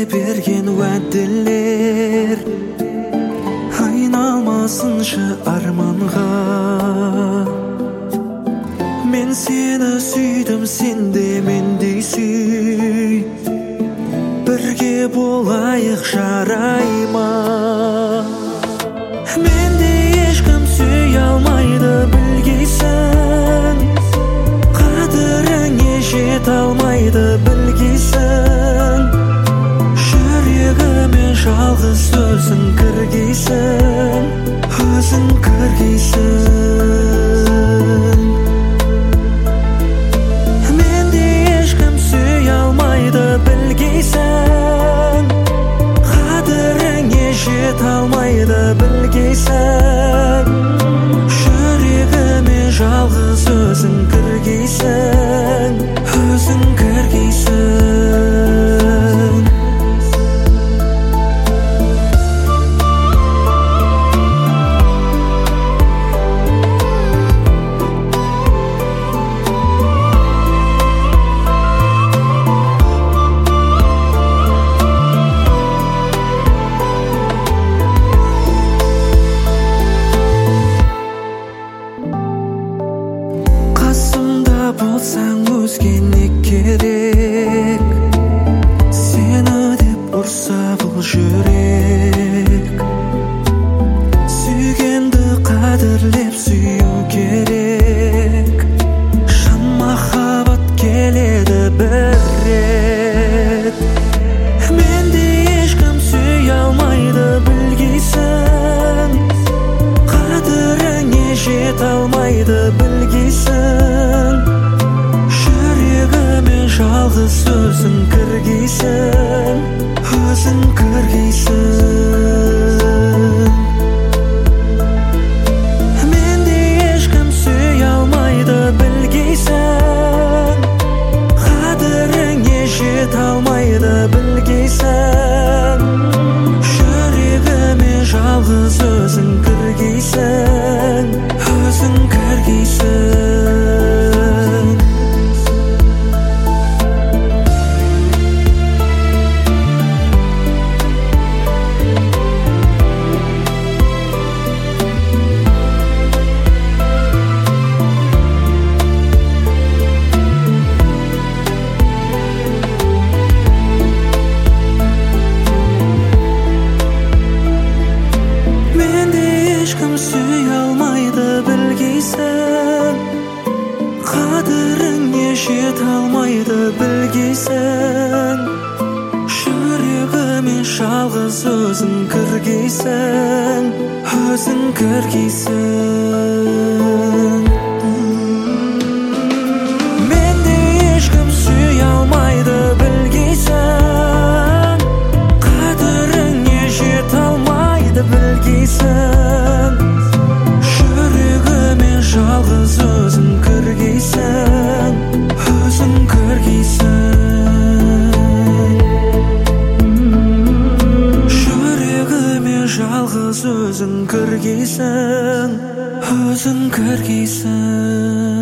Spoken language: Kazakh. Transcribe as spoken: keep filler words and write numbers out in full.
берген уәделер айналмасыншы арманға. Мен сені сүйдім, сен де мендей сүй, бірге болайық жарай ма? Менде ешкім сүй алмайды білгейсің, қадіріңе жете алмайды білгейсің. Жүрегіме жалғыз өзің кіргейсің, өзің кіргейсің. Менде ешкім сүй алмайды білгейсің, қадіріңе жете алмайды білгейсің. Жүрегіме жалғыз өзің кіргейсің, өзің кіргейсің. Болсаң өзге не керек, сені деп ұрса бұл жүрек. Сүйгенді қадірлеп сүю керек, шын махаббат келеді бір рет. Менде ешкім сүй алмайды білгейсің, қадіріңе жете алмайды білгейсің. Жалғыз өзің кіргейсің, өзің кіргейсің. Менде ешкім сүй алмайды білгейсің, қадіріңе жете алмайды білгейсің. Жүрегіме жалғыз өзің кіргейсің, өзің кіргейсің. Қадіріңе жете алмайды білгейсің. Жүрегіме жалғыз өзің кіргейсің, өзің кіргейсің. Менде ешкім сүй алмайды білгейсің, қадіріңе жете алмайды білгейсің. Жүрегіме жалғыз өзің кіргейсің, өзің кіргейсің. Жүрегіме жалғыз өзің кіргейсің, өзің кіргейсің.